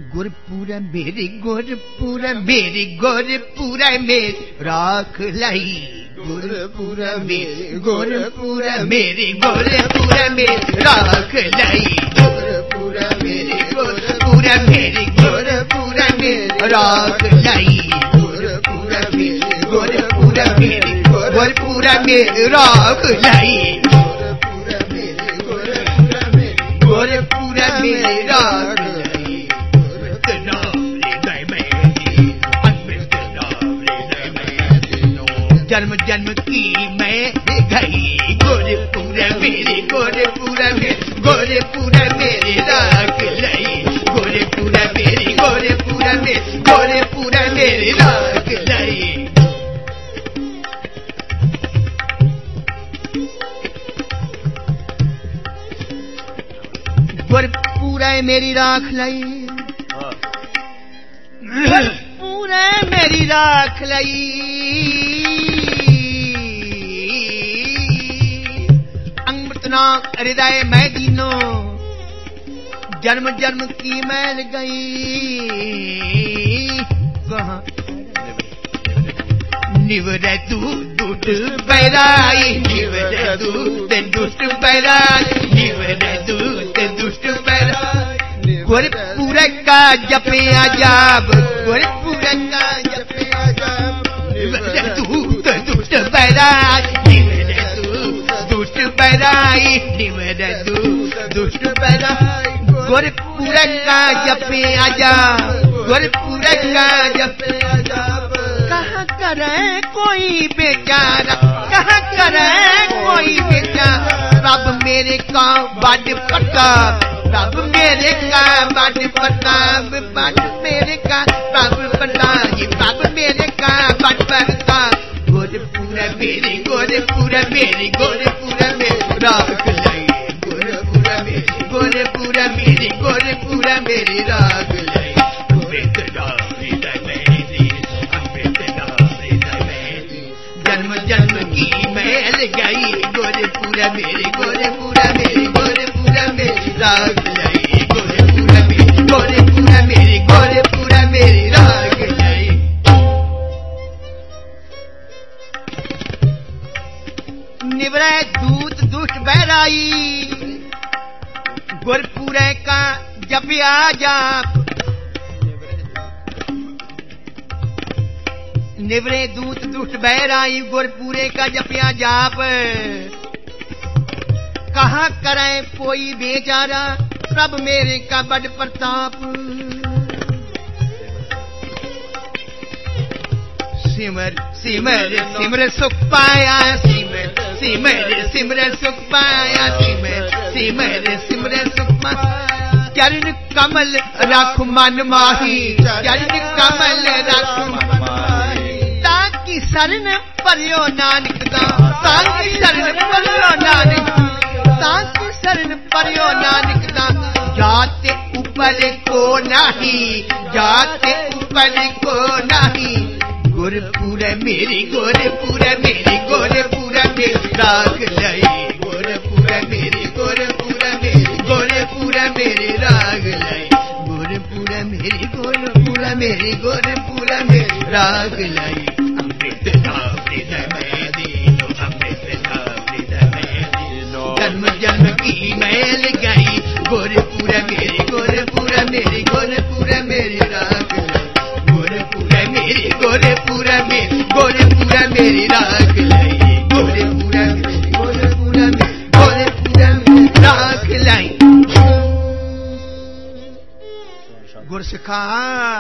गुरपुरा मेरी गुरपुरा मेरी गुरपुरा मेरी राख लाई गुरपुरा मेरी गुरपुरा मेरी गुरपुरा मेरी राख लाई गुरपुरा मेरी गुरपुरा मेरी गुरपुरा मेरी राख लाई गुरपुरा मेरी गुरपुरा मेरी गुरपुरा मेरी राख लाई गुरपुरा मेरी राख जन्म जन्म की मैं गई गुरपुरा मेरी गुरपुरा मेरी गुरपुरा मेरी राख लाई गुरपुरा मेरी गुरपुरा मेरी गुरपुरा मेरी राख लाई गुरपुरा मेरी राख लाई गुरपुरा मेरी राख लाई हृदय मैं दीनो जन्म जन्म की मैल गई कहाँ निवर तू दुष्ट बैराई निवर तू दुष्ट बैराई निवर तू दुष्ट बैराई गुरपुरा का जपे अजाब गुरपुरा का जपे अजाब निवर तू दुष्ट बैराई दुष्ट बैराई निवर दुष्ट बैराई गुरपुरा का जपे आजा गुरपुरा का जपे आजा कहाँ करे कोई बेचारा कहाँ करे कोई बेचारा रब मेरे का बड़ पता रब मेरे का बड़ पता बड़ मेरे का रब पता ये रब मेरे का बड़ पता गुरपुरा मेरी गुरपुरा मेरी गुरपुरा मेरी राख लाई गुरपुरा मेरी गुरपुरा मेरी राख लाई जन्म जन्म की मैल गई गुरपुरा मेरी गुरपुरा मेरी गुरपुरा मेरी राख लाई गुरपुरा मेरी गुरपुरा मेरी राख लाई निवरे दूत दुष्ट बैराई गुरपुरा का जपिया जाप निवरे दूत दुष्ट बैराई गुरपुरे का जपिया जाप कहाँ करे कोई बेचारा रब मेरे का बड़ प्रताप सिमर सिमर सिमर सुख पाया सिमर सिमर सिमर सुख पाया सिमर सिमर सिमर सुख पाया चरण कमल रख मन माही चरण कमल रख मन माही ताकि शरण परियो नानक दा ताकि शरण परियो नानक ताकि शरण परियो नानक दा जाते ऊपर को नहीं जाते ऊपर को नहीं गुरपुरा मेरी गुरपुरा मेरी गुरपुरा मेरी राख लाई गुरपुरा मेरी गुरपुरा मेरी गुरपुरा मेरी राख लाई गुरपुरा मेरी गुरपुरा मेरी गुरपुरा मेरी राख लाई अमृत हृदय में दीनो अमृत हृदय में दीनो जन्म जन्म की मैल गई गुरपुरा मेरी गुरपुरा मेरी गुरपुरा मेरी राख लाई गुरपुरा मेरी गुरपुरा मेरी गुरपुरा मेरी राख लाई गुरपुरा मेरी गुरपुरा मेरी गुरपुरा मेरी राख लाई गुरसिखा